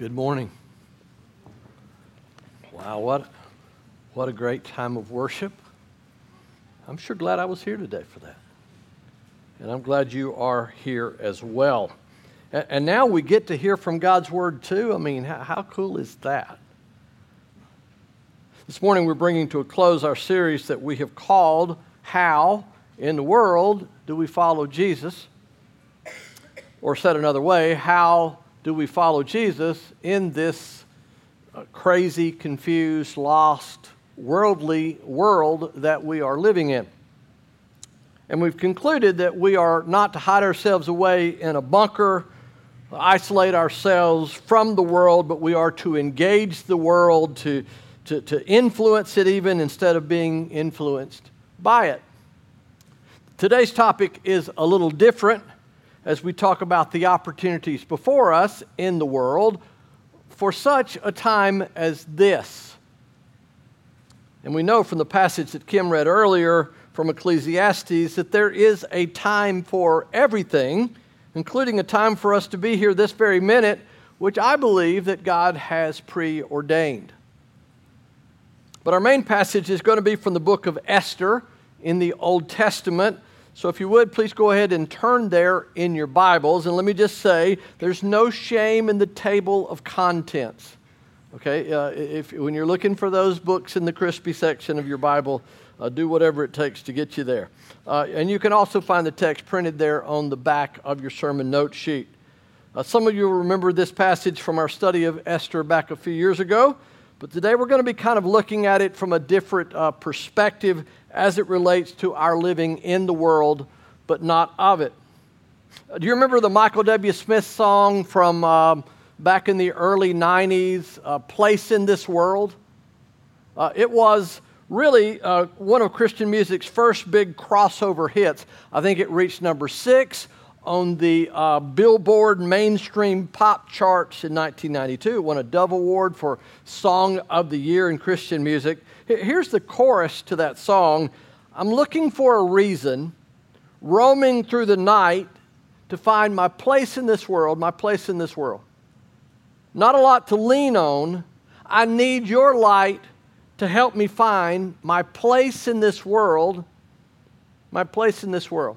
Good morning. Wow, what a great time of worship. I'm sure glad I was here today for that. And I'm glad you are here as well. And now we get to hear from God's Word too. I mean, how cool is that? This morning we're bringing to a close our series that we have called, How in the World Do We Follow Jesus? Or said another way, how do we follow Jesus in this crazy, confused, lost, worldly world that we are living in? And we've concluded that we are not to hide ourselves away in a bunker, isolate ourselves from the world, but we are to engage the world, to influence it even instead of being influenced by it. Today's topic is a little different as we talk about the opportunities before us in the world for such a time as this. And we know from the passage that Kim read earlier from Ecclesiastes that there is a time for everything, including a time for us to be here this very minute, which I believe that God has preordained. But our main passage is going to be from the book of Esther in the Old Testament. So if you would, please go ahead and turn there in your Bibles. And let me just say, there's no shame in the table of contents. Okay, when you're looking for those books in the crispy section of your Bible, do whatever it takes to get you there. And you can also find the text printed there on the back of your sermon note sheet. Some of you will remember this passage from our study of Esther back a few years ago. But today we're going to be kind of looking at it from a different perspective as it relates to our living in the world, but not of it. Do you remember the Michael W. Smith song from back in the early 90s, Place in This World? It was really one of Christian music's first big crossover hits. I think it reached number 6 on the Billboard mainstream pop charts in 1992. It won a Dove Award for Song of the Year in Christian music. Here's the chorus to that song. I'm looking for a reason, roaming through the night to find my place in this world, my place in this world. Not a lot to lean on. I need your light to help me find my place in this world, my place in this world.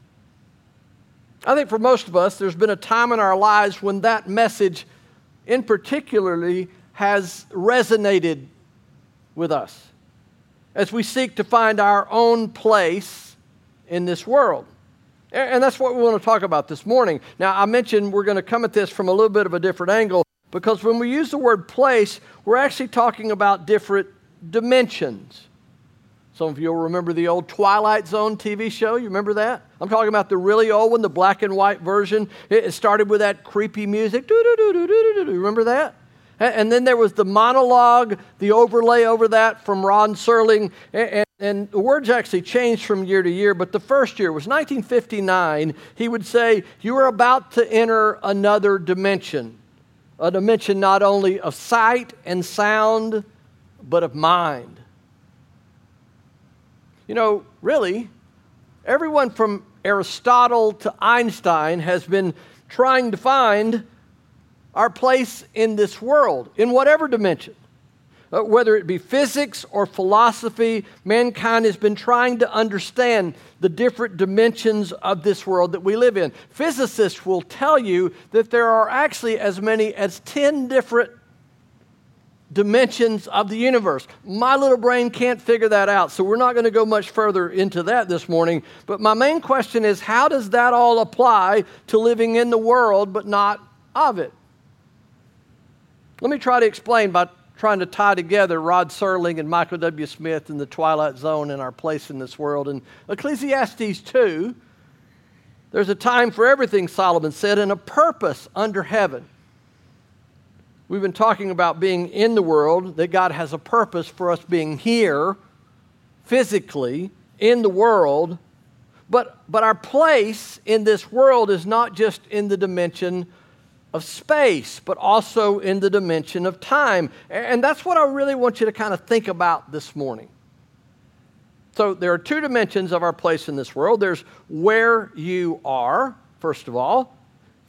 I think for most of us, there's been a time in our lives when that message in particularly has resonated with us as we seek to find our own place in this world. And that's what we want to talk about this morning. Now, I mentioned we're going to come at this from a little bit of a different angle because when we use the word place, we're actually talking about different dimensions. Some of you will remember the old Twilight Zone TV show. You remember that? I'm talking about the really old one, the black and white version. It started with that creepy music. Remember that? And then there was the monologue, the overlay over that from Ron Serling. And the words actually changed from year to year, but the first year was 1959. He would say, you are about to enter another dimension. A dimension not only of sight and sound, but of mind. You know, really, everyone from Aristotle to Einstein has been trying to find our place in this world, in whatever dimension. Whether it be physics or philosophy, mankind has been trying to understand the different dimensions of this world that we live in. Physicists will tell you that there are actually as many as 10 different dimensions of the universe. My little brain can't figure that out, so we're not going to go much further into that this morning. But my main question is, how does that all apply to living in the world but not of it? Let me try to explain by trying to tie together Rod Serling and Michael W. Smith and the Twilight Zone and our place in this world. In Ecclesiastes 2, there's a time for everything, Solomon said, and a purpose under heaven. We've been talking about being in the world, that God has a purpose for us being here, physically, in the world. But our place in this world is not just in the dimension of space, but also in the dimension of time. And that's what I really want you to kind of think about this morning. So there are two dimensions of our place in this world. There's where you are, first of all,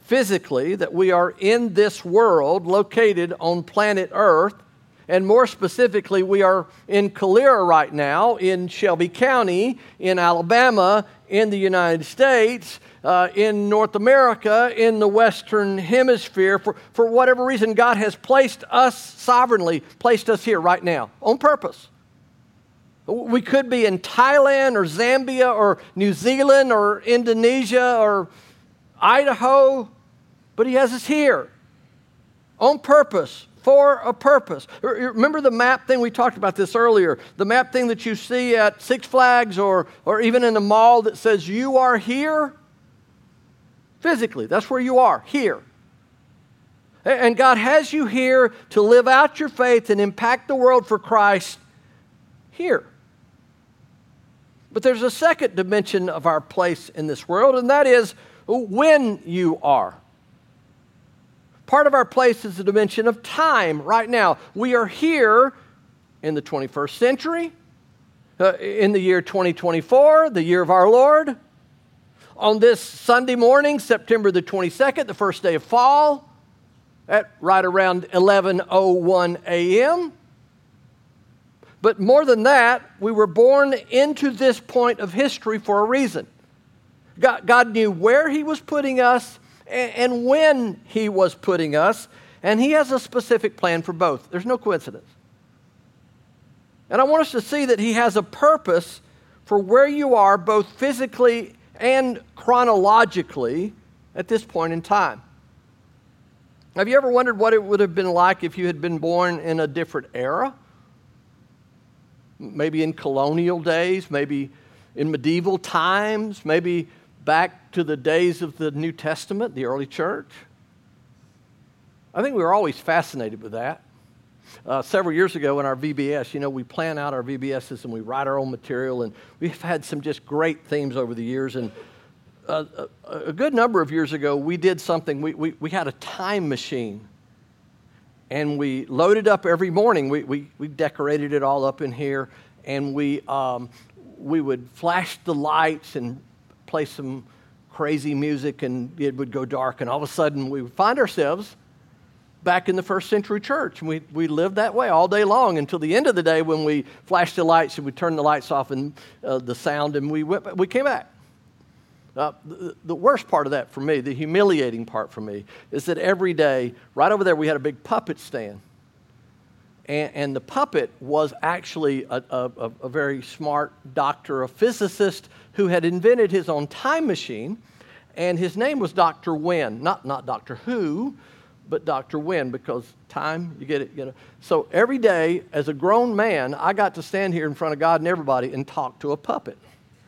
physically, that we are in this world located on planet Earth. And more specifically, we are in Calera right now, in Shelby County, in Alabama, in the United States, in North America, in the Western Hemisphere. For whatever reason, God has placed us sovereignly, placed us here right now, on purpose. We could be in Thailand or Zambia or New Zealand or Indonesia or Idaho, but He has us here on purpose. For a purpose. Remember the map thing? We talked about this earlier. The map thing that you see at Six Flags or even in the mall that says you are here? Physically, that's where you are, here. And God has you here to live out your faith and impact the world for Christ here. But there's a second dimension of our place in this world, and that is when you are. Part of our place is the dimension of time right now. We are here in the 21st century, in the year 2024, the year of our Lord. On this Sunday morning, September the 22nd, the first day of fall, at right around 11:01 a.m. But more than that, we were born into this point of history for a reason. God knew where He was putting us and when He was putting us, and He has a specific plan for both. There's no coincidence. And I want us to see that He has a purpose for where you are, both physically and chronologically, at this point in time. Have you ever wondered what it would have been like if you had been born in a different era? Maybe in colonial days, maybe in medieval times, maybe back to the days of the New Testament, the early church. I think we were always fascinated with that. Several years ago in our VBS, we plan out our VBSs and we write our own material, and we've had some just great themes over the years. And a good number of years ago, we did something. We had a time machine, and we loaded up every morning. We decorated it all up in here, and we would flash the lights and play some crazy music, and it would go dark, and all of a sudden we would find ourselves back in the first century church. And we lived that way all day long until the end of the day when we flashed the lights and we turned the lights off and the sound, and we came back. The worst part of that for me, the humiliating part for me, is that every day, right over there, we had a big puppet stand. And the puppet was actually a very smart doctor, a physicist who had invented his own time machine, and his name was Dr. Wynn. Not Doctor Who, but Dr. Wynn, because time, you get it, So every day, as a grown man, I got to stand here in front of God and everybody and talk to a puppet.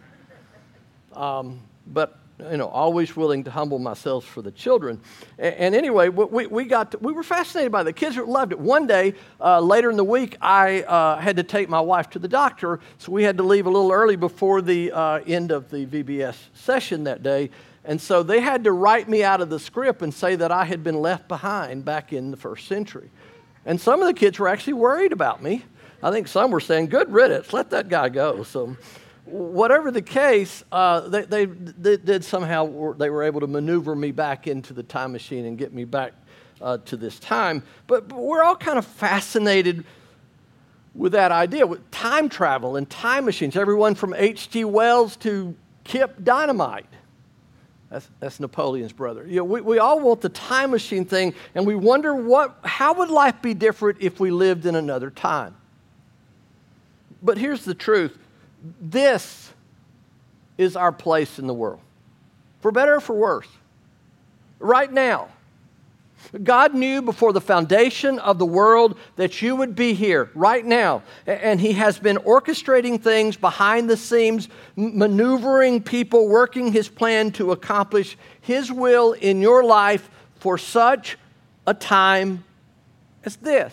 But always willing to humble myself for the children. And anyway, we were fascinated by it. The kids loved it. One day, later in the week, I had to take my wife to the doctor, so we had to leave a little early before the end of the VBS session that day. And so they had to write me out of the script and say that I had been left behind back in the first century. And some of the kids were actually worried about me. I think some were saying, good riddance, let that guy go. So whatever the case, they did somehow, they were able to maneuver me back into the time machine and get me back to this time. But we're all kind of fascinated with that idea, with time travel and time machines. Everyone from H.G. Wells to Kip Dynamite. That's Napoleon's brother. We all want the time machine thing, and we wonder how would life be different if we lived in another time? But here's the truth. This is our place in the world, for better or for worse. Right now, God knew before the foundation of the world that you would be here right now. And He has been orchestrating things behind the scenes, maneuvering people, working His plan to accomplish His will in your life for such a time as this.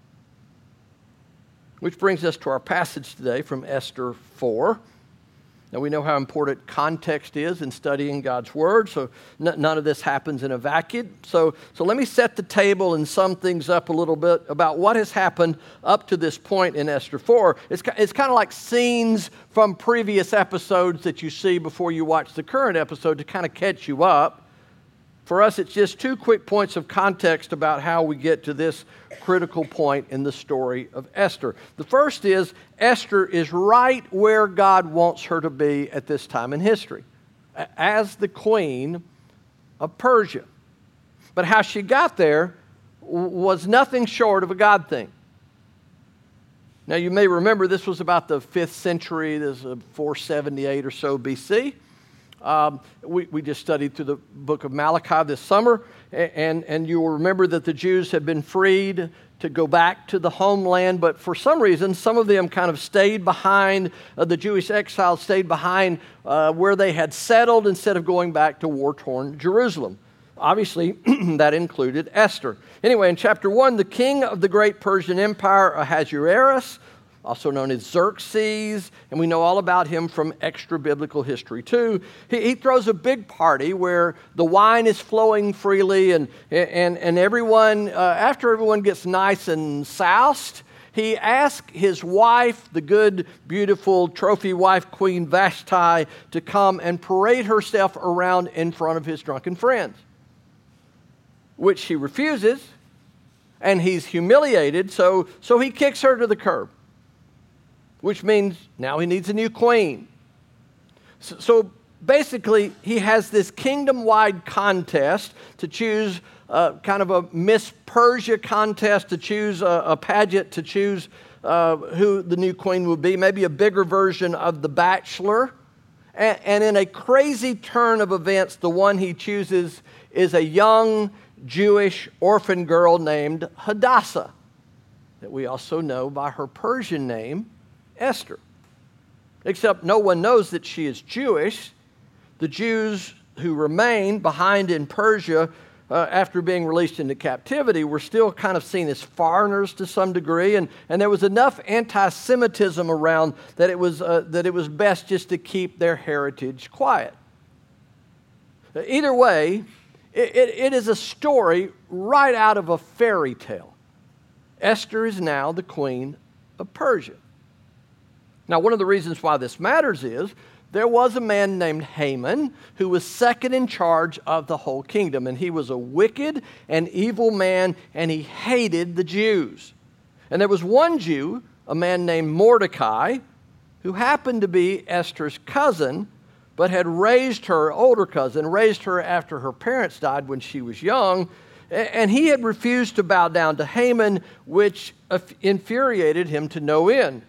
Which brings us to our passage today from Esther 4. Now, we know how important context is in studying God's Word, so none of this happens in a vacuum. So let me set the table and sum things up a little bit about what has happened up to this point in Esther 4. It's kind of like scenes from previous episodes that you see before you watch the current episode to kind of catch you up. For us, it's just two quick points of context about how we get to this critical point in the story of Esther. The first is Esther is right where God wants her to be at this time in history, as the queen of Persia. But how she got there was nothing short of a God thing. Now, you may remember this was about the 5th century. This is 478 or so BC. We just studied through the book of Malachi this summer, and you will remember that the Jews had been freed to go back to the homeland, but for some reason, some of them kind of stayed behind, the Jewish exiles stayed behind where they had settled instead of going back to war-torn Jerusalem. Obviously, that included Esther. Anyway, in chapter 1, the king of the great Persian Empire, Ahasuerus, also known as Xerxes, and we know all about him from extra-biblical history too. He throws a big party where the wine is flowing freely, and everyone, after everyone gets nice and soused, he asks his wife, the good, beautiful trophy wife, Queen Vashti, to come and parade herself around in front of his drunken friends, which she refuses, and he's humiliated, so he kicks her to the curb, which means now he needs a new queen. So basically, he has this kingdom-wide contest to choose kind of a Miss Persia contest, to choose a pageant, to choose who the new queen would be, maybe a bigger version of The Bachelor. And in a crazy turn of events, the one he chooses is a young Jewish orphan girl named Hadassah, that we also know by her Persian name, Esther. Except no one knows that she is Jewish. The Jews who remained behind in Persia after being released into captivity were still kind of seen as foreigners to some degree, and there was enough anti-Semitism around that it was best just to keep their heritage quiet. Either way, it is a story right out of a fairy tale. Esther is now the queen of Persia. Now, one of the reasons why this matters is there was a man named Haman who was second in charge of the whole kingdom, and he was a wicked and evil man, and he hated the Jews. And there was one Jew, a man named Mordecai, who happened to be Esther's cousin, but had raised her, older cousin, raised her after her parents died when she was young, and he had refused to bow down to Haman, which infuriated him to no end.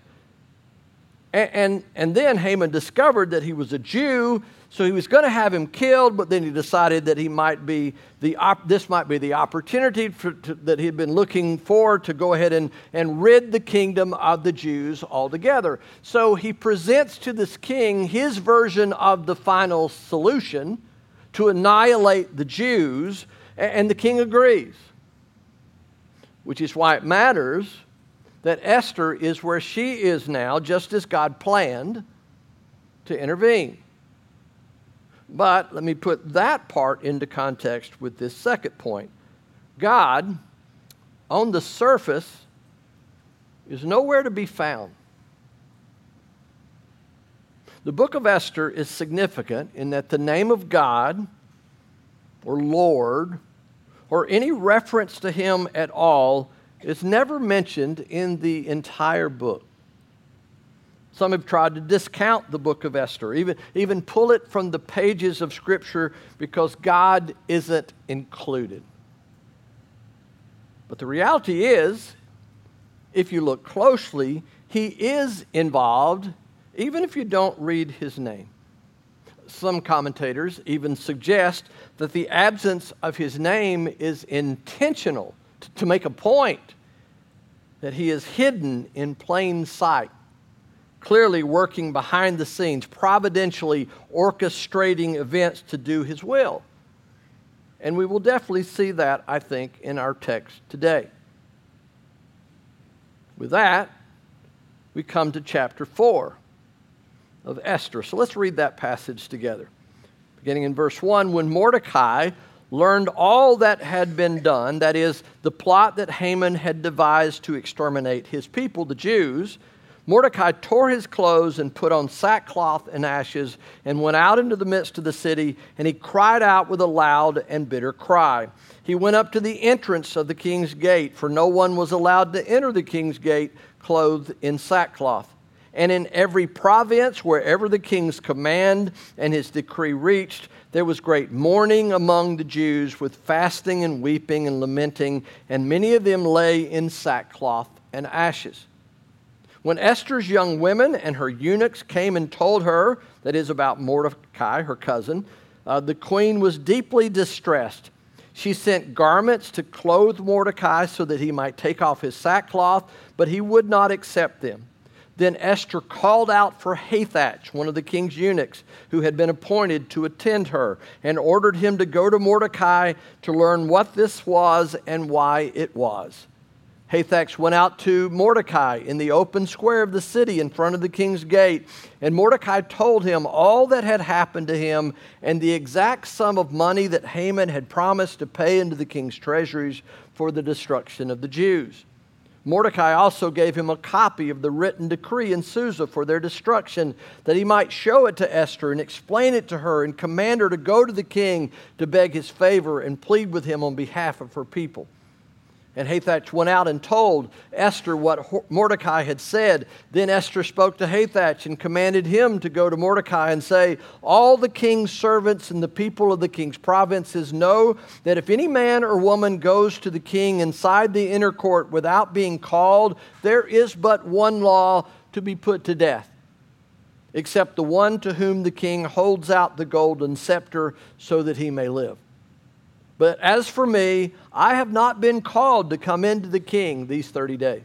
And then Haman discovered that he was a Jew, so he was going to have him killed, but then he decided that this might be the opportunity that he had been looking for to go ahead and rid the kingdom of the Jews altogether. So he presents to this king his version of the final solution to annihilate the Jews, and the king agrees, which is why it matters that Esther is where she is now, just as God planned to intervene. But let me put that part into context with this second point. God, on the surface, is nowhere to be found. The book of Esther is significant in that the name of God, or Lord, or any reference to him at all is never mentioned in the entire book. Some have tried to discount the book of Esther, even pull it from the pages of Scripture because God isn't included. But the reality is, if you look closely, he is involved, even if you don't read his name. Some commentators even suggest that the absence of his name is intentional, to make a point that he is hidden in plain sight, clearly working behind the scenes, providentially orchestrating events to do his will. And we will definitely see that, I think, in our text today. With that, we come to chapter 4 of Esther. So let's read that passage together. Beginning in verse 1, when Mordecai learned all that had been done, that is, the plot that Haman had devised to exterminate his people, the Jews, Mordecai tore his clothes and put on sackcloth and ashes and went out into the midst of the city, and he cried out with a loud and bitter cry. He went up to the entrance of the king's gate, for no one was allowed to enter the king's gate clothed in sackcloth. And in every province, wherever the king's command and his decree reached, there was great mourning among the Jews, with fasting and weeping and lamenting, and many of them lay in sackcloth and ashes. When Esther's young women and her eunuchs came and told her, that is about Mordecai, her cousin, the queen was deeply distressed. She sent garments to clothe Mordecai so that he might take off his sackcloth, but he would not accept them. Then Esther called out for Hathach, one of the king's eunuchs, who had been appointed to attend her, and ordered him to go to Mordecai to learn what this was and why it was. Hathach went out to Mordecai in the open square of the city in front of the king's gate, and Mordecai told him all that had happened to him and the exact sum of money that Haman had promised to pay into the king's treasuries for the destruction of the Jews. Mordecai also gave him a copy of the written decree in Susa for their destruction, that he might show it to Esther and explain it to her and command her to go to the king to beg his favor and plead with him on behalf of her people. And Hathach went out and told Esther what Mordecai had said. Then Esther spoke to Hathach and commanded him to go to Mordecai and say, all the king's servants and the people of the king's provinces know that if any man or woman goes to the king inside the inner court without being called, there is but one law: to be put to death, except the one to whom the king holds out the golden scepter so that he may live. But as for me, I have not been called to come into the king these 30 days.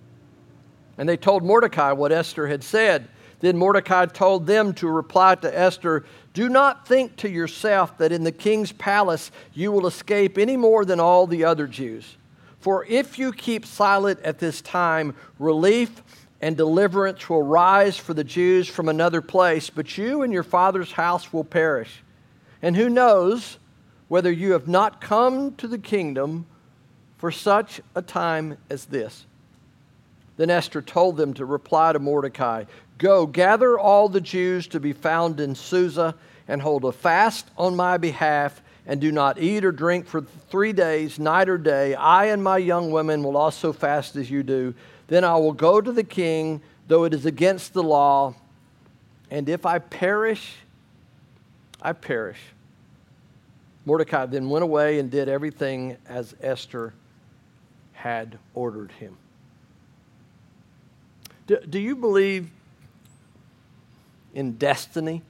And they told Mordecai what Esther had said. Then Mordecai told them to reply to Esther, do not think to yourself that in the king's palace you will escape any more than all the other Jews. For if you keep silent at this time, relief and deliverance will rise for the Jews from another place, but you and your father's house will perish. And who knows whether you have not come to the kingdom for such a time as this. Then Esther told them to reply to Mordecai, go, gather all the Jews to be found in Susa, and hold a fast on my behalf, and do not eat or drink for 3 days, night or day. I and my young women will also fast as you do. Then I will go to the king, though it is against the law, and if I perish, I perish. Mordecai then went away and did everything as Esther had ordered him. Do you believe in destiny?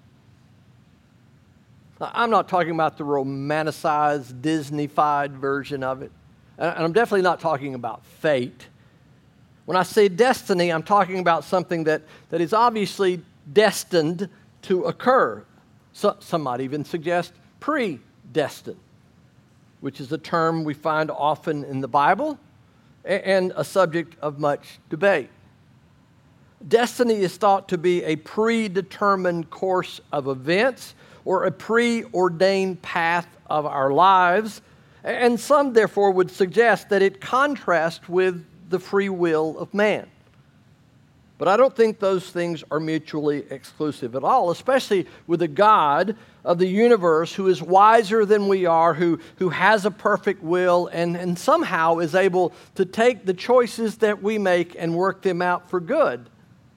I'm not talking about the romanticized, Disney-fied version of it. And I'm definitely not talking about fate. When I say destiny, I'm talking about something that is obviously destined to occur. Some might even suggest predestined, which is a term we find often in the Bible and a subject of much debate. Destiny is thought to be a predetermined course of events or a preordained path of our lives, and some therefore would suggest that it contrasts with the free will of man. But I don't think those things are mutually exclusive at all, especially with a God of the universe who is wiser than we are, who has a perfect will and somehow is able to take the choices that we make and work them out for good.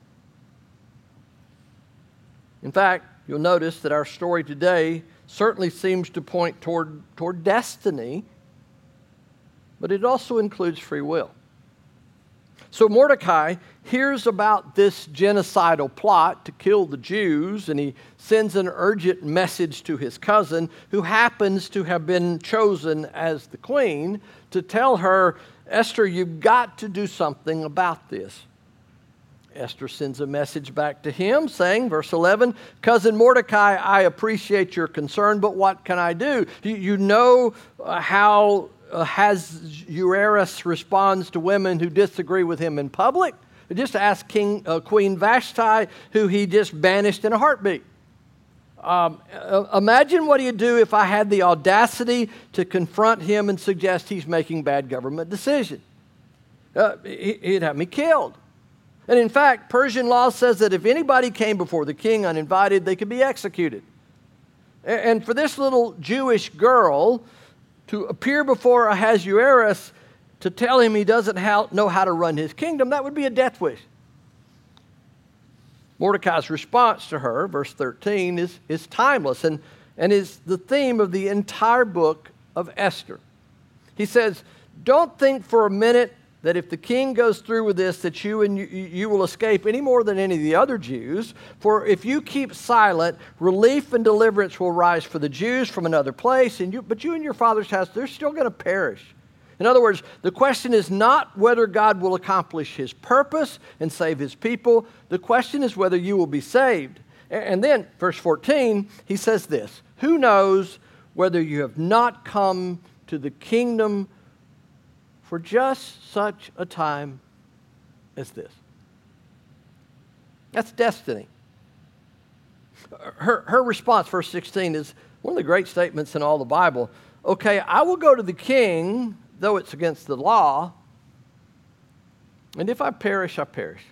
In fact, you'll notice that our story today certainly seems to point toward destiny, but it also includes free will. So Mordecai hears about this genocidal plot to kill the Jews, and he sends an urgent message to his cousin, who happens to have been chosen as the queen, to tell her, Esther, you've got to do something about this. Esther sends a message back to him saying, verse 11, Cousin Mordecai, I appreciate your concern, but what can I do? You know how Ahasuerus responds to women who disagree with him in public. Just ask Queen Vashti, who he just banished in a heartbeat. Imagine what he'd do if I had the audacity to confront him and suggest he's making bad government decisions. He'd have me killed. And in fact, Persian law says that if anybody came before the king uninvited, they could be executed. And for this little Jewish girl to appear before Ahasuerus to tell him he doesn't know how to run his kingdom, that would be a death wish. Mordecai's response to her, verse 13, is timeless and is the theme of the entire book of Esther. He says, don't think for a minute that if the king goes through with this, that you will escape any more than any of the other Jews. For if you keep silent, relief and deliverance will rise for the Jews from another place, but you and your father's house, they're still going to perish. In other words, the question is not whether God will accomplish his purpose and save his people. The question is whether you will be saved. And then, verse 14, he says this, who knows whether you have not come to the kingdom for just such a time as this. That's destiny. Her response, verse 16, is one of the great statements in all the Bible. Okay, I will go to the king, though it's against the law, and if I perish, I perish.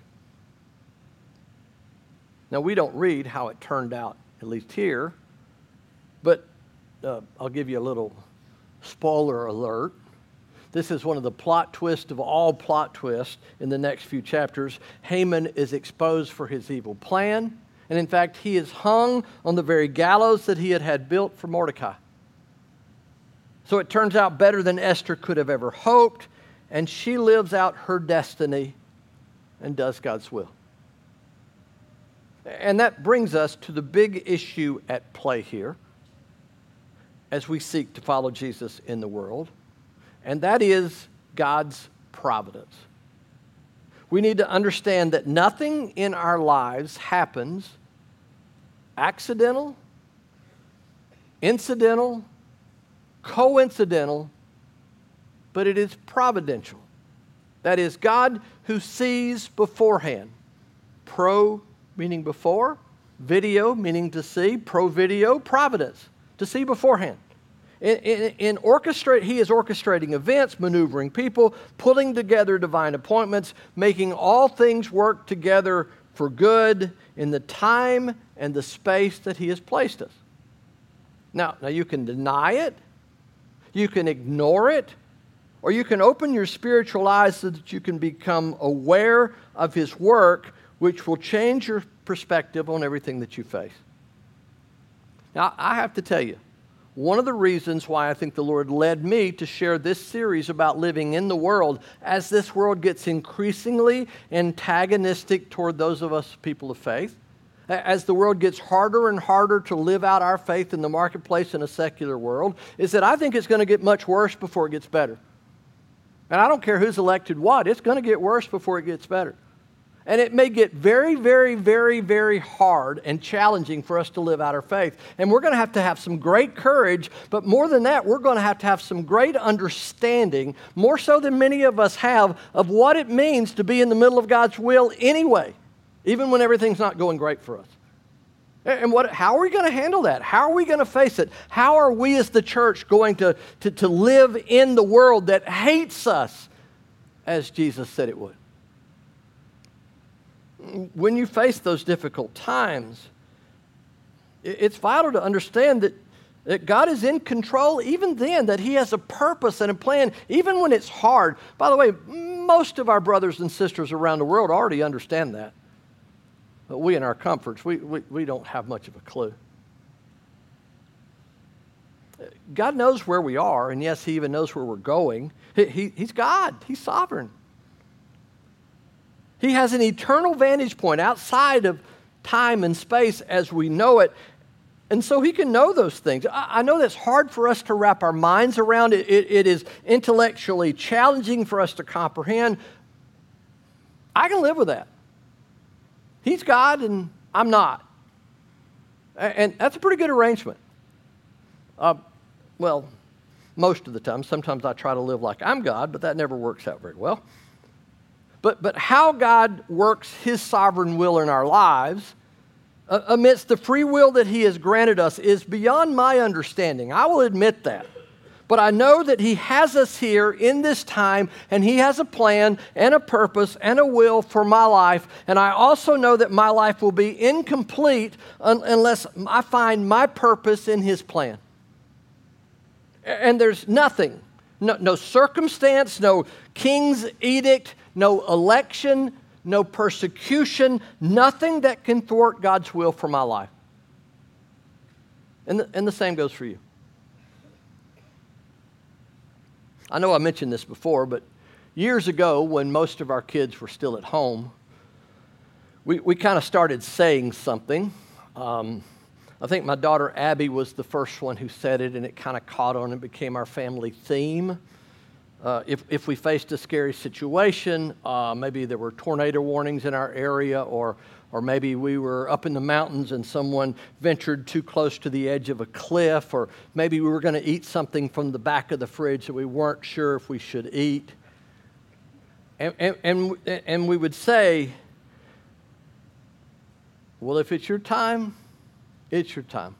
Now, we don't read how it turned out, at least here, but I'll give you a little spoiler alert. This is one of the plot twists of all plot twists in the next few chapters. Haman is exposed for his evil plan, and in fact, he is hung on the very gallows that he had built for Mordecai. So it turns out better than Esther could have ever hoped, and she lives out her destiny and does God's will. And that brings us to the big issue at play here as we seek to follow Jesus in the world, and that is God's providence. We need to understand that nothing in our lives happens accidental, incidental, coincidental, but it is providential. That is, God who sees beforehand. Pro meaning before, video meaning to see, pro-video, providence, to see beforehand. He is orchestrating events, maneuvering people, putting together divine appointments, making all things work together for good in the time and the space that he has placed us. Now you can deny it, you can ignore it, or you can open your spiritual eyes so that you can become aware of his work, which will change your perspective on everything that you face. Now, I have to tell you, one of the reasons why I think the Lord led me to share this series about living in the world, as this world gets increasingly antagonistic toward those of us people of faith, as the world gets harder and harder to live out our faith in the marketplace in a secular world, is that I think it's going to get much worse before it gets better. And I don't care who's elected what, it's going to get worse before it gets better. And it may get very, very, very, very hard and challenging for us to live out our faith. And we're going to have some great courage, but more than that, we're going to have some great understanding, more so than many of us have, of what it means to be in the middle of God's will anyway, even when everything's not going great for us. And how are we going to handle that? How are we going to face it? How are we as the church going to live in the world that hates us as Jesus said it would? When you face those difficult times, it's vital to understand that God is in control even then, that he has a purpose and a plan, even when it's hard. By the way, most of our brothers and sisters around the world already understand that. But we in our comforts, we don't have much of a clue. God knows where we are, and yes, he even knows where we're going. He's God. He's sovereign. He has an eternal vantage point outside of time and space as we know it. And so he can know those things. I know that's hard for us to wrap our minds around. It is intellectually challenging for us to comprehend. I can live with that. He's God and I'm not. And that's a pretty good arrangement. Well, most of the time. Sometimes I try to live like I'm God, but that never works out very well. But how God works his sovereign will in our lives amidst the free will that he has granted us is beyond my understanding. I will admit that. But I know that He has us here in this time, and He has a plan and a purpose and a will for my life. And I also know that my life will be incomplete unless I find my purpose in His plan. And there's nothing, no circumstance, no king's edict, no election, no persecution, nothing that can thwart God's will for my life. And the same goes for you. I know I mentioned this before, but years ago when most of our kids were still at home, we kind of started saying something. I think my daughter Abby was the first one who said it, and it kind of caught on and became our family theme. If we faced a scary situation, maybe there were tornado warnings in our area, or maybe we were up in the mountains and someone ventured too close to the edge of a cliff, or maybe we were going to eat something from the back of the fridge that we weren't sure if we should eat. And we would say, well, if it's your time, it's your time.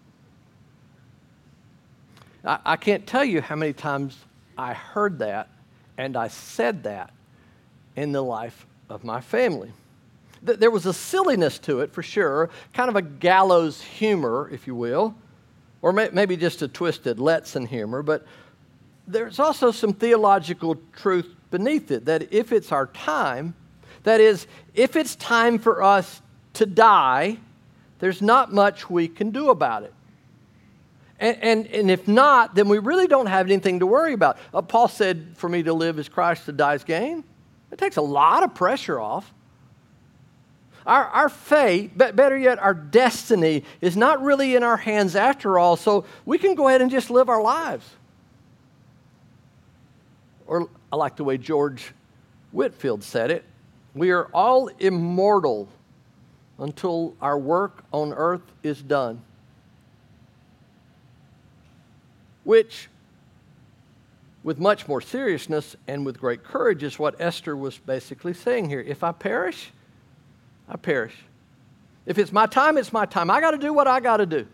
I can't tell you how many times I heard that and I said that in the life of my family. There was a silliness to it for sure, kind of a gallows humor, if you will, or maybe just a twisted Letson humor, but there's also some theological truth beneath it, that if it's our time, that is, if it's time for us to die, there's not much we can do about it. And if not, then we really don't have anything to worry about. Paul said, for me to live is Christ, to die is gain. It takes a lot of pressure off. Our fate, better yet, our destiny is not really in our hands after all, so we can go ahead and just live our lives. Or I like the way George Whitefield said it, we are all immortal until our work on earth is done. Which, with much more seriousness and with great courage, is what Esther was basically saying here. If I perish, I perish. If it's my time, it's my time. I got to do what I got to do.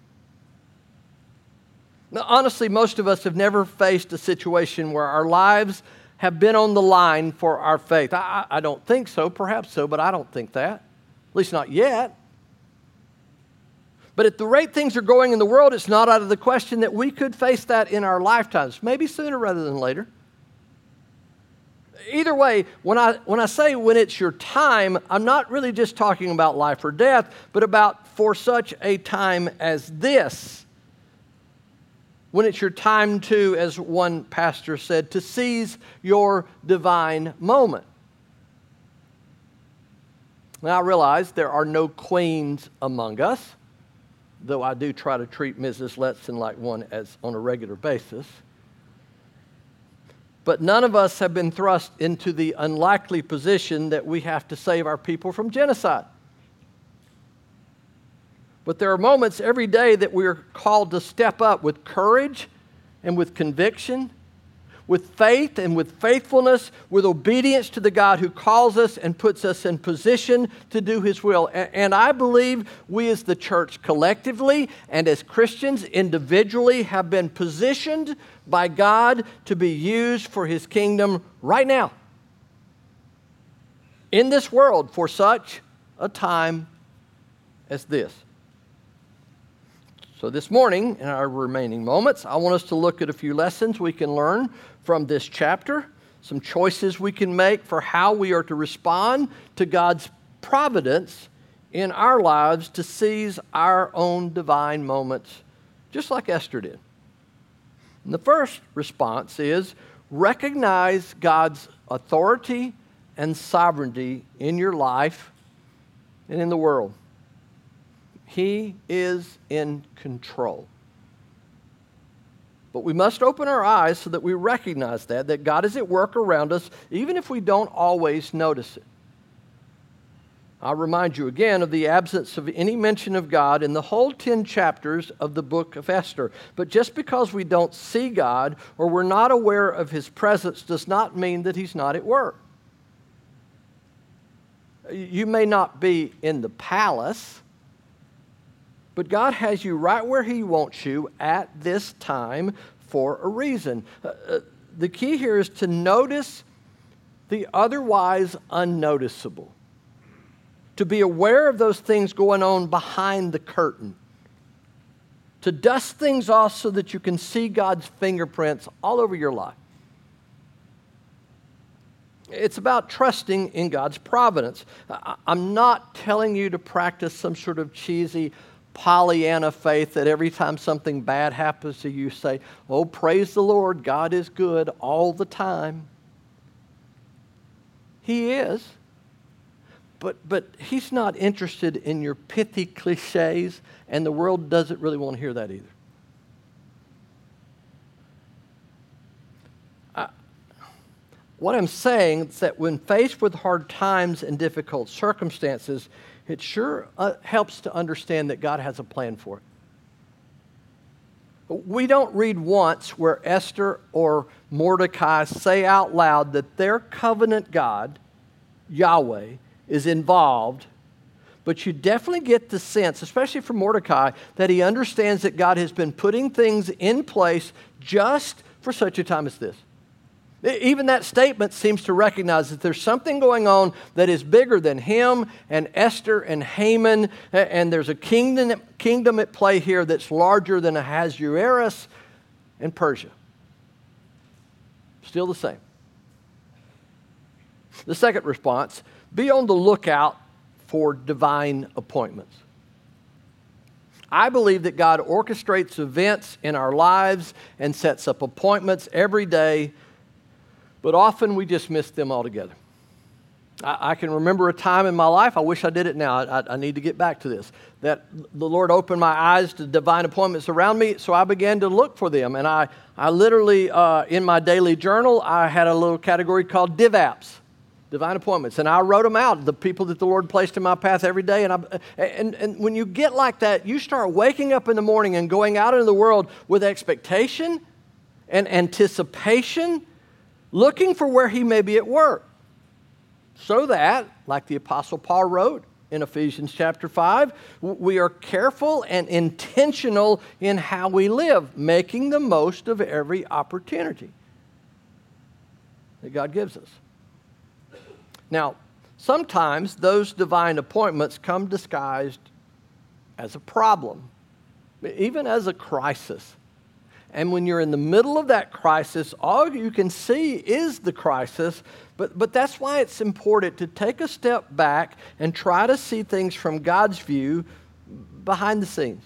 Now, honestly, most of us have never faced a situation where our lives have been on the line for our faith. I don't think so, perhaps so, but I don't think that. At least not yet. But at the rate things are going in the world, it's not out of the question that we could face that in our lifetimes, maybe sooner rather than later. Either way, when I say when it's your time, I'm not really just talking about life or death, but about for such a time as this. When it's your time to, as one pastor said, to seize your divine moment. Now I realize there are no queens among us, though I do try to treat Mrs. Letson like one as on a regular basis. But none of us have been thrust into the unlikely position that we have to save our people from genocide. But there are moments every day that we are called to step up with courage and with conviction, with faith and with faithfulness, with obedience to the God who calls us and puts us in position to do His will. And I believe we as the church collectively and as Christians individually have been positioned by God to be used for His kingdom right now in this world for such a time as this. So this morning, in our remaining moments, I want us to look at a few lessons we can learn from this chapter, some choices we can make for how we are to respond to God's providence in our lives to seize our own divine moments, just like Esther did. And the first response is recognize God's authority and sovereignty in your life and in the world. He is in control. But we must open our eyes so that we recognize that God is at work around us, even if we don't always notice it. I'll remind you again of the absence of any mention of God in the whole 10 chapters of the book of Esther. But just because we don't see God or we're not aware of His presence does not mean that He's not at work. You may not be in the palace, but God has you right where He wants you at this time for a reason. The key here is to notice the otherwise unnoticeable, to be aware of those things going on behind the curtain, to dust things off so that you can see God's fingerprints all over your life. It's about trusting in God's providence. I'm not telling you to practice some sort of cheesy Pollyanna faith that every time something bad happens to you, say, oh, praise the Lord, God is good all the time. He is. But He's not interested in your pithy cliches, and the world doesn't really want to hear that either. What I'm saying is that when faced with hard times and difficult circumstances, it sure helps to understand that God has a plan for it. We don't read once where Esther or Mordecai say out loud that their covenant God, Yahweh, is involved, but you definitely get the sense, especially from Mordecai, that he understands that God has been putting things in place just for such a time as this. Even that statement seems to recognize that there's something going on that is bigger than him and Esther and Haman, and there's a kingdom at play here that's larger than Ahasuerus and Persia. Still the same. The second response, be on the lookout for divine appointments. I believe that God orchestrates events in our lives and sets up appointments every day, but often we just miss them altogether. I can remember a time in my life, I wish I did it now, I need to get back to this, that the Lord opened my eyes to divine appointments around me, so I began to look for them. And I literally, in my daily journal, I had a little category called DivApps, divine appointments, and I wrote them out, the people that the Lord placed in my path every day. And when you get like that, you start waking up in the morning and going out into the world with expectation and anticipation, looking for where He may be at work. So that, like the Apostle Paul wrote in Ephesians chapter 5, we are careful and intentional in how we live, making the most of every opportunity that God gives us. Now, sometimes those divine appointments come disguised as a problem, even as a crisis. And when you're in the middle of that crisis, all you can see is the crisis. But that's why it's important to take a step back and try to see things from God's view behind the scenes.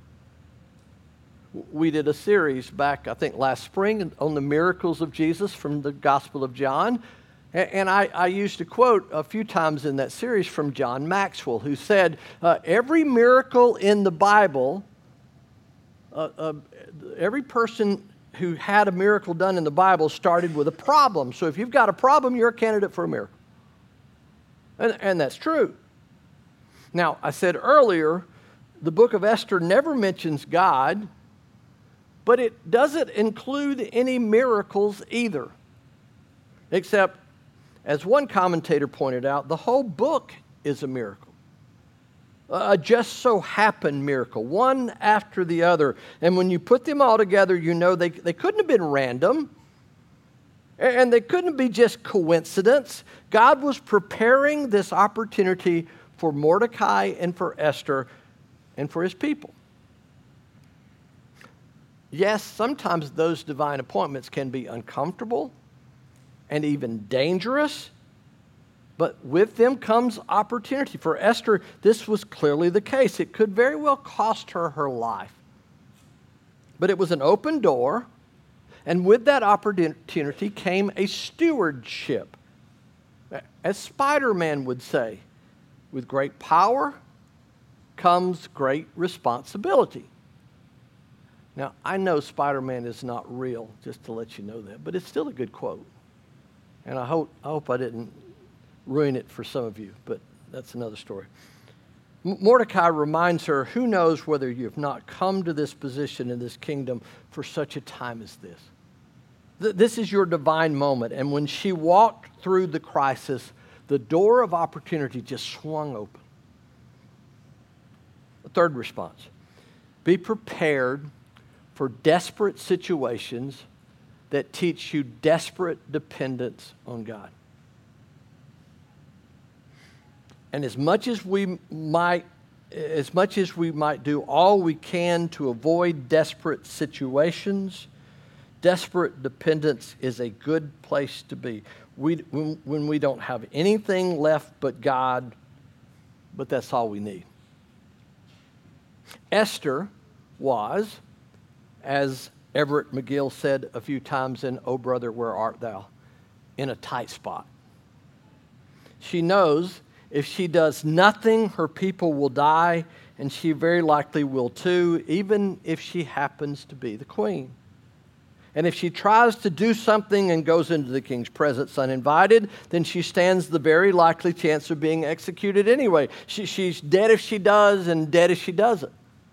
We did a series back, I think, last spring on the miracles of Jesus from the Gospel of John. And I used a quote a few times in that series from John Maxwell, who said, every miracle in the Bible, every person who had a miracle done in the Bible started with a problem. So if you've got a problem, you're a candidate for a miracle. And that's true. Now, I said earlier, the book of Esther never mentions God, but it doesn't include any miracles either. Except, as one commentator pointed out, the whole book is a miracle. A just so happened miracle, one after the other. And when you put them all together, you know they couldn't have been random. And they couldn't be just coincidence. God was preparing this opportunity for Mordecai and for Esther and for His people. Yes, sometimes those divine appointments can be uncomfortable and even dangerous. But with them comes opportunity. For Esther, this was clearly the case. It could very well cost her her life. But it was an open door, and with that opportunity came a stewardship. As Spider-Man would say, with great power comes great responsibility. Now, I know Spider-Man is not real, just to let you know that, but it's still a good quote. And I hope I didn't ruin it for some of you, but that's another story. Mordecai reminds her, who knows whether you have not come to this position in this kingdom for such a time as this. This is your divine moment. And when she walked through the crisis, the door of opportunity just swung open. The third response, be prepared for desperate situations that teach you desperate dependence on God. And as much as we might do all we can to avoid desperate situations, desperate dependence is a good place to be. When we don't have anything left but God, but that's all we need. Esther was, as Everett McGill said a few times in "O Brother, Where Art Thou?" in a tight spot. She knows if she does nothing, her people will die, and she very likely will too, even if she happens to be the queen. And if she tries to do something and goes into the king's presence uninvited, then she stands the very likely chance of being executed anyway. She's dead if she does and dead if she doesn't.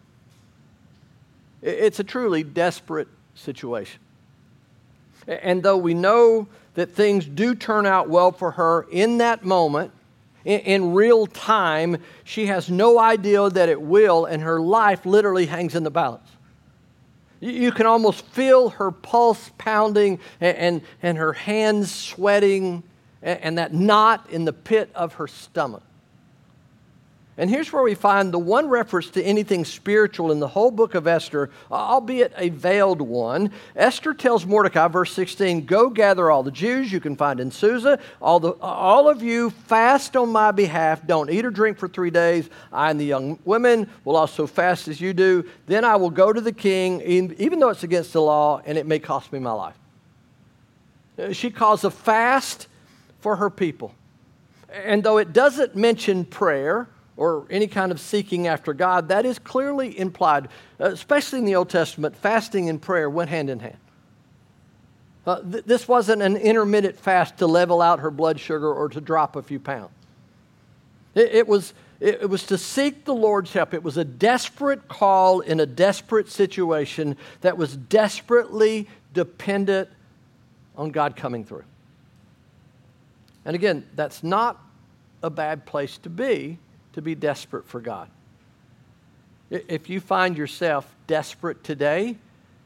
It's a truly desperate situation. And though we know that things do turn out well for her in that moment, in real time, she has no idea that it will, and her life literally hangs in the balance. You can almost feel her pulse pounding and her hands sweating and that knot in the pit of her stomach. And here's where we find the one reference to anything spiritual in the whole book of Esther, albeit a veiled one. Esther tells Mordecai, verse 16, "Go gather all the Jews you can find in Susa. All of you fast on my behalf. Don't eat or drink for 3 days. I and the young women will also fast as you do. Then I will go to the king, even though it's against the law, and it may cost me my life." She calls a fast for her people. And though it doesn't mention prayer or any kind of seeking after God, that is clearly implied, especially in the Old Testament. Fasting and prayer went hand in hand. This wasn't an intermittent fast to level out her blood sugar or to drop a few pounds. It was to seek the Lord's help. It was a desperate call in a desperate situation that was desperately dependent on God coming through. And again, that's not a bad place to be desperate for God. If you find yourself desperate today,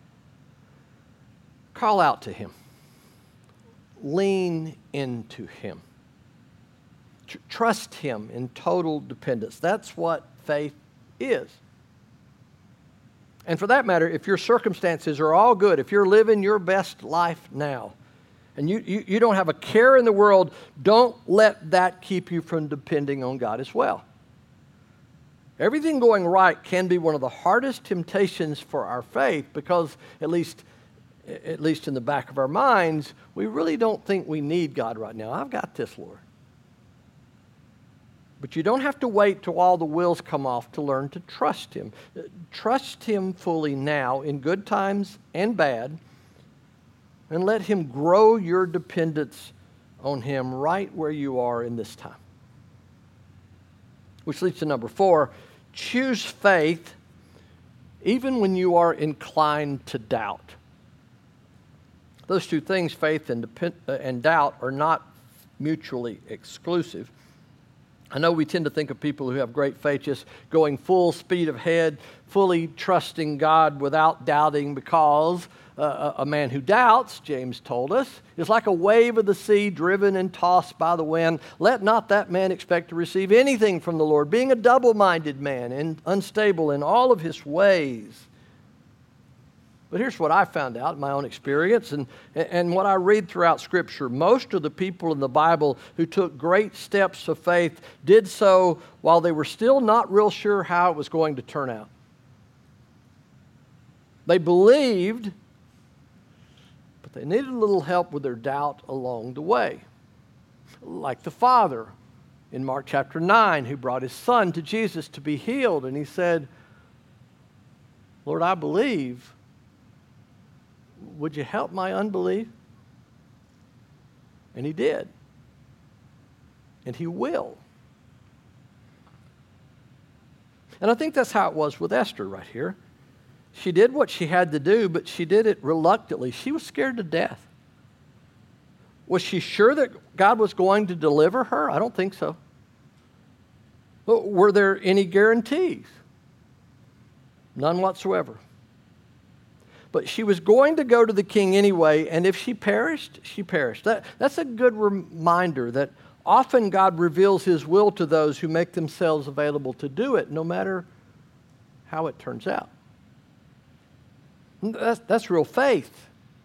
call out to Him. Lean into Him. Trust Him in total dependence. That's what faith is. And for that matter, if your circumstances are all good, if you're living your best life now, and you don't have a care in the world, don't let that keep you from depending on God as well. Everything going right can be one of the hardest temptations for our faith because, at least in the back of our minds, we really don't think we need God right now. I've got this, Lord. But you don't have to wait till all the wheels come off to learn to trust Him. Trust Him fully now in good times and bad, and let Him grow your dependence on Him right where you are in this time. Which leads to number 4. Choose faith even when you are inclined to doubt. Those two things, faith and doubt, are not mutually exclusive. I know we tend to think of people who have great faith just going full speed ahead, fully trusting God without doubting, because a man who doubts, James told us, is like a wave of the sea driven and tossed by the wind. Let not that man expect to receive anything from the Lord, being a double-minded man and unstable in all of his ways. But here's what I found out in my own experience and what I read throughout Scripture. Most of the people in the Bible who took great steps of faith did so while they were still not real sure how it was going to turn out. They believed, but they needed a little help with their doubt along the way. Like the father in Mark chapter 9 who brought his son to Jesus to be healed, and he said, "Lord, I believe. Would you help my unbelief?" And He did. And He will. And I think that's how it was with Esther right here. She did what she had to do, but she did it reluctantly. She was scared to death. Was she sure that God was going to deliver her? I don't think so. But were there any guarantees? None whatsoever. But she was going to go to the king anyway, and if she perished, she perished. That's a good reminder that often God reveals his will to those who make themselves available to do it, no matter how it turns out. That's real faith.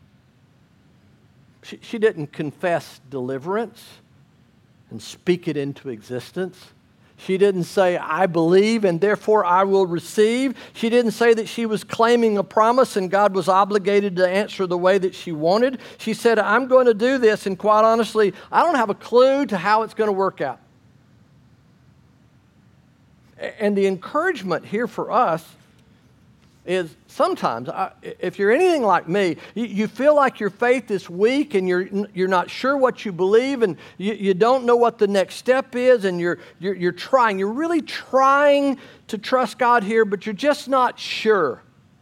She didn't confess deliverance and speak it into existence. She didn't say, I believe and therefore I will receive. She didn't say that she was claiming a promise and God was obligated to answer the way that she wanted. She said, I'm going to do this, and quite honestly, I don't have a clue to how it's going to work out. And the encouragement here for us is sometimes, if you're anything like me, you feel like your faith is weak and you're not sure what you believe, and you don't know what the next step is, and you're really trying to trust God here, but you're just not sure.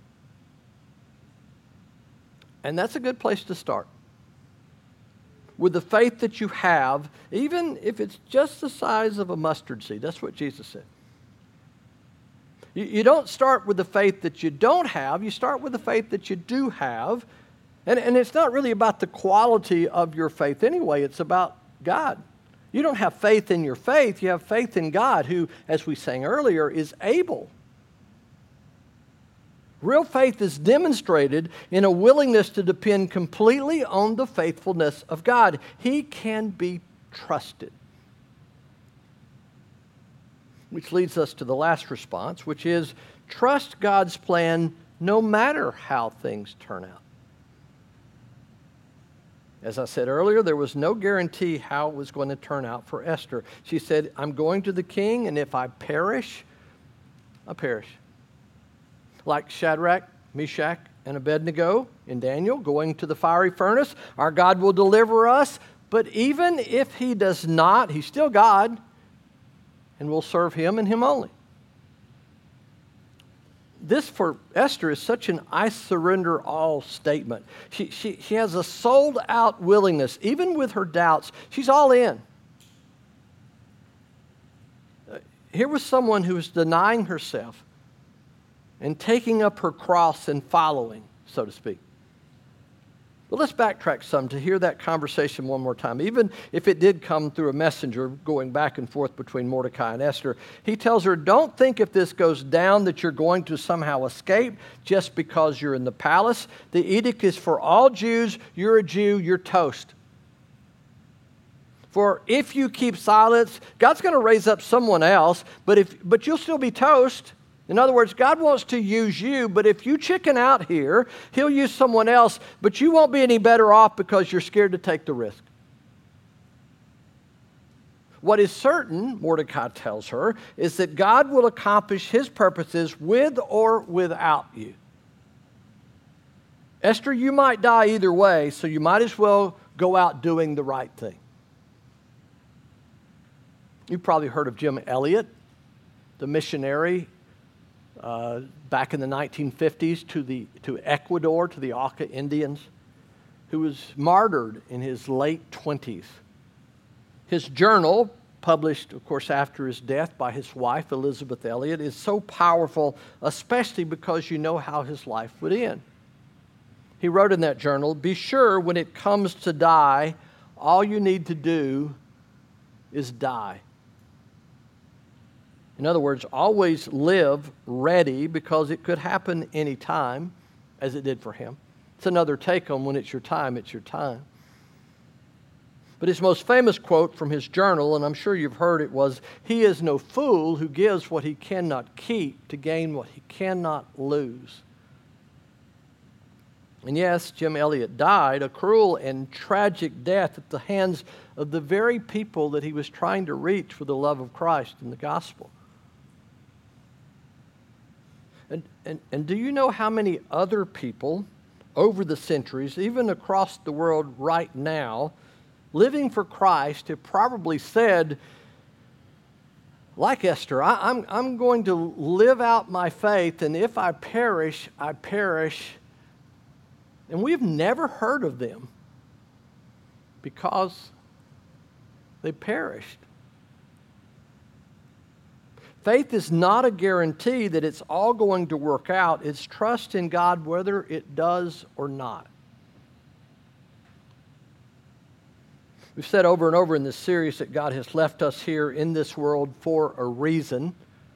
And that's a good place to start. With the faith that you have, even if it's just the size of a mustard seed. That's what Jesus said. You don't start with the faith that you don't have. You start with the faith that you do have. And it's not really about the quality of your faith anyway. It's about God. You don't have faith in your faith. You have faith in God who, as we sang earlier, is able. Real faith is demonstrated in a willingness to depend completely on the faithfulness of God. He can be trusted. Which leads us to the last response, which is trust God's plan no matter how things turn out. As I said earlier, there was no guarantee how it was going to turn out for Esther. She said, I'm going to the king, and if I perish, I perish. Like Shadrach, Meshach, and Abednego in Daniel going to the fiery furnace, our God will deliver us, but even if he does not, he's still God, and we'll serve him and him only. This for Esther is such an I surrender all statement. She has a sold out willingness. Even with her doubts, she's all in. Here was someone who was denying herself and taking up her cross and following, so to speak. But let's backtrack some to hear that conversation one more time. Even if it did come through a messenger going back and forth between Mordecai and Esther, he tells her, don't think if this goes down that you're going to somehow escape just because you're in the palace. The edict is for all Jews. You're a Jew. You're toast. For if you keep silence, God's going to raise up someone else, but you'll still be toast. In other words, God wants to use you, but if you chicken out here, he'll use someone else, but you won't be any better off because you're scared to take the risk. What is certain, Mordecai tells her, is that God will accomplish his purposes with or without you. Esther, you might die either way, so you might as well go out doing the right thing. You've probably heard of Jim Elliot, the missionary back in the 1950s to Ecuador, to the Auca Indians, who was martyred in his late 20s. His journal, published, of course, after his death by his wife, Elizabeth Elliot, is so powerful, especially because you know how his life would end. He wrote in that journal, be sure when it comes to die, all you need to do is die. In other words, always live ready because it could happen any time, as it did for him. It's another take on when it's your time, it's your time. But his most famous quote from his journal, and I'm sure you've heard it, was, he is no fool who gives what he cannot keep to gain what he cannot lose. And yes, Jim Elliot died a cruel and tragic death at the hands of the very people that he was trying to reach for the love of Christ and the gospel. And do you know how many other people over the centuries, even across the world right now, living for Christ have probably said, like Esther, I'm going to live out my faith, and if I perish, I perish. And we've never heard of them because they perished. Faith is not a guarantee that it's all going to work out. It's trust in God whether it does or not. We've said over and over in this series that God has left us here in this world for a reason.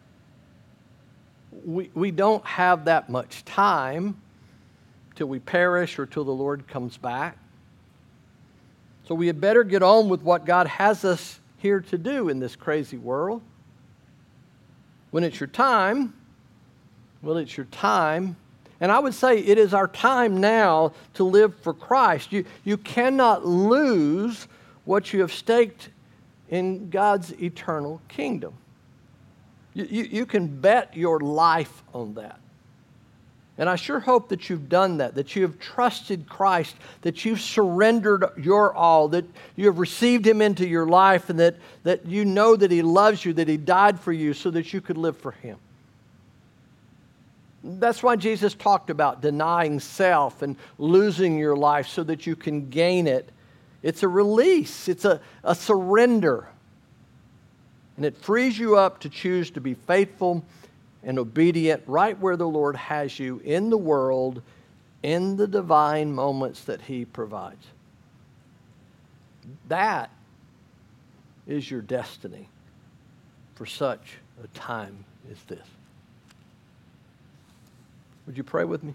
We don't have that much time till we perish or till the Lord comes back. So we had better get on with what God has us here to do in this crazy world. When it's your time, well, it's your time. And I would say it is our time now to live for Christ. You cannot lose what you have staked in God's eternal kingdom. You can bet your life on that. And I sure hope that you've done that you have trusted Christ, that you've surrendered your all, that you have received Him into your life, and that you know that He loves you, that He died for you so that you could live for Him. That's why Jesus talked about denying self and losing your life so that you can gain it. It's a release. It's a surrender. And it frees you up to choose to be faithful and obedient right where the Lord has you in the world, in the divine moments that He provides. That is your destiny for such a time as this. Would you pray with me?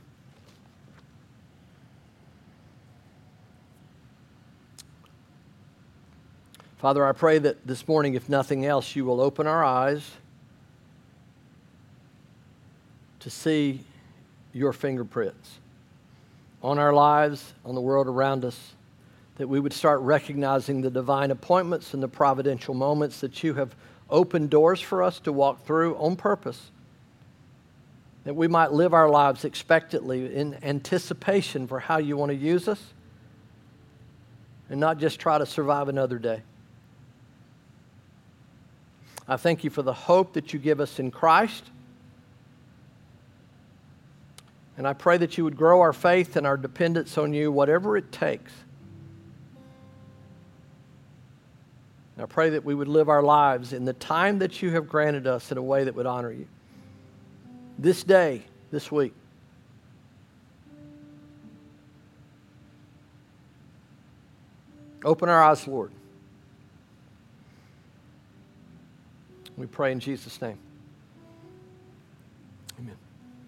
Father, I pray that this morning, if nothing else, you will open our eyes to see your fingerprints on our lives, on the world around us, that we would start recognizing the divine appointments and the providential moments that you have opened doors for us to walk through on purpose, that we might live our lives expectantly in anticipation for how you want to use us and not just try to survive another day. I thank you for the hope that you give us in Christ. And I pray that you would grow our faith and our dependence on you, whatever it takes. And I pray that we would live our lives in the time that you have granted us in a way that would honor you. This day, this week. Open our eyes, Lord. We pray in Jesus' name. Amen.